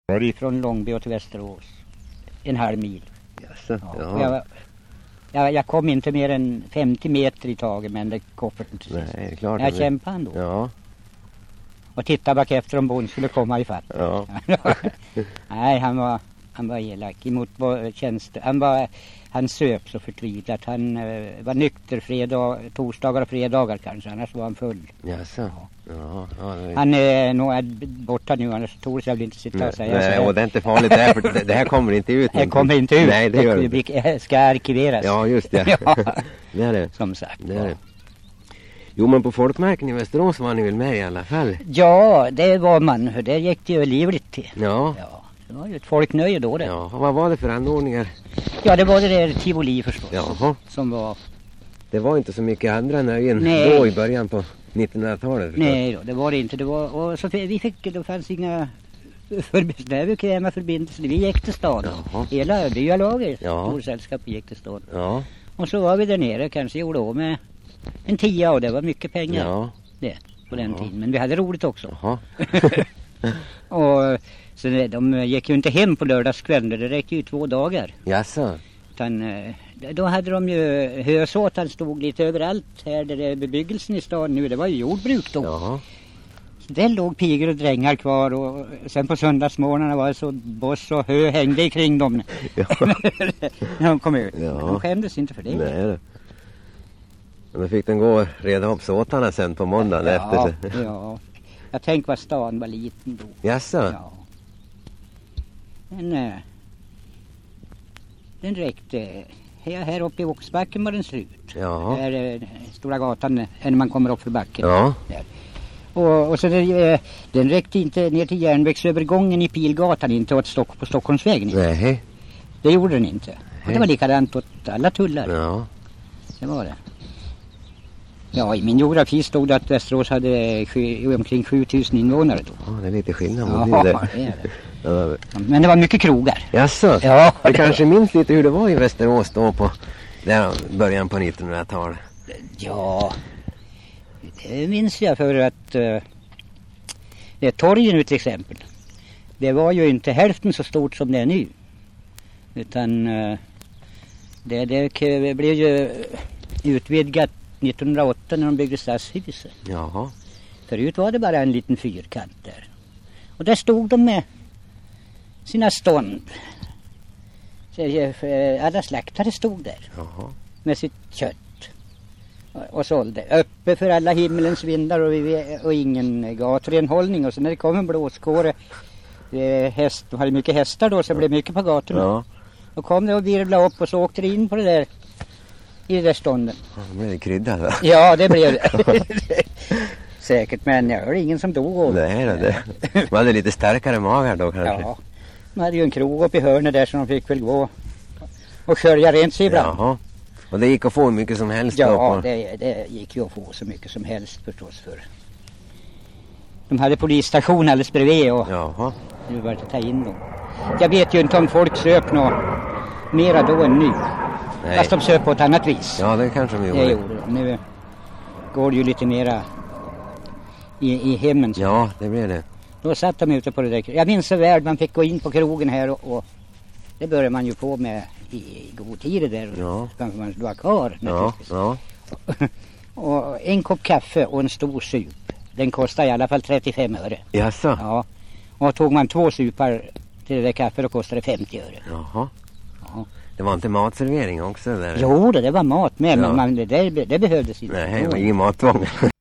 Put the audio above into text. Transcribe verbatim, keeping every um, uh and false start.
Från Långby till Västerås. En halv mil. Jaså, Ja. ja. Jag, jag, jag kom inte mer än femtio meter i taget med den kofferten till sist. Nej, klart. Jag kämpade ändå. Ja. Och tittade bak efter om bon skulle komma i fatt. Ja. Nej, han var, han var elak emot tjänster. Han, var, han söp så förtvivlat. Han uh, var nykter fredag, torsdagar och fredagar kanske. Annars var han full. Jaså. Ja. Ja, ja, det... Han är nog borta nu, annars tror jag inte sitta och säga. Nej, och det är inte farligt där, för det, det här kommer inte ut. Det kommer inte ut. Nej, det gör det inte. Ska arkiveras. Ja, just det. Ja. Det är det. Som sagt. Det är det. Jo, men på folkmärken i Västerås var ni väl med i alla fall? Ja, det var man. Det gick det ju livligt till. Ja. Ja. Det var ju ett folknöje då det. Ja, vad var det för anordningar? Ja, det var det där tivoli förstås. Jaha. Som var... Det var inte så mycket andra nöjen Nej. då i början på nittonhundratalet förstås. Nej då, det var det inte. Det var, och så vi fick, det fanns inga förbindelser, förbindelser. Vi gick till stan. Jaha. Hela byalaget, Ja. storsällskapet gick till stan. Ja. Och så var vi där nere, kanske gjorde av med en tia, och det var mycket pengar. Ja. Det, på den Ja. tiden. Men vi hade roligt också. Jaha. Och så det, de gick ju inte hem på lördagskvällen, det räckte ju två dagar. Jaså. Utan, eh, då hade de ju hösåtan stod lite överallt här där det är bebyggelsen i stan nu. Det var ju jordbruk då. Ja. Så där låg pigor och drängar kvar, och sen på söndagsmorgnarna var det så boss och hö hängde kring dem. Ja. När de kom ut. Ja. De skämdes inte för det. Nej då. Men då fick den gå och reda upp såtarna sen på måndagen Ja, efter sig. ja. Jag tänkte vad stan var liten då. Jaså? Ja. Den, eh, den räckte. Här, här uppe i Oxbacken var den slut. Ja. Här är stora gatan eh, när man kommer upp för backen. Ja. Där. Och, och så det, eh, den räckte inte ner till järnvägsövergången i Pilgatan, inte åt Stock, på Stockholmsvägen. Nej. Det gjorde den inte. Och det var likadant åt alla tullar. Ja. Det var det. Ja, i min geografi stod det att Västerås hade sju, omkring sjutusen invånare då. Ja, det är lite skillnad Ja, mot det. det är det. Ja. Men det var mycket krogar. Jaså? Ja, Du det kanske minns lite hur det var i Västerås då på där, början på nittonhundratalet? Ja, det minns jag, för att uh, det torgen nu till exempel, det var ju inte hälften så stort som det är nu. Utan uh, det, det blev ju utvidgat nittonhundraåtta när de byggde stadshuset. Jaha. Förut var det bara en liten fyrkant där. Och där stod de med sina stånd. Så, uh, alla slaktare stod där. Jaha. Med sitt kött. Och sålde. Öppe för alla himmelens vindar, och, vi, och ingen gatrenhållning. Och så när det kom en blåskåre, eh, häst, de hade mycket hästar då, så det blev mycket på gatorna. Ja. Och kom det och virvla upp, och så åkte det in på det där, i det där stånden. Ja, det blev kryddat va? Ja, det blev det. Säkert, men jag hörde ingen som dog av det. Nej, det. Man hade lite starkare magar då kanske. Ja, man hade ju en krog upp i hörnet där, som de fick väl gå och skölja rent sig ibland. Jaha. Och det gick att få hur mycket som helst då Ja, på... det, det gick ju att få så mycket som helst förstås för. De hade polisstation alldeles bredvid, och Jaha. nu var det att ta in dem. Jag vet ju inte om folk söp något mera då än nu. Nej. Fast de söp på ett annat vis. Ja, det kanske de Det gjorde. gjorde de. Nu går det ju lite mera i, i hemmen. Så. Ja, det blev det. Då satt de ute på det där. Jag minns så väl, man fick gå in på krogen här, och, och det började man ju på med i god tid där. Ja. Kanske man var kvar. Ja, ja. Och en kopp kaffe och en stor sup. Den kostar i alla fall trettiofem öre. Jaså? Ja. Och tog man två supar till det där kaffe, då kostade det femtio öre. Jaha. Ja. Det var inte matservering också där? Jo, det var mat med, Ja. men man, det, det behövdes inte. Nej, det var ingen mattvång.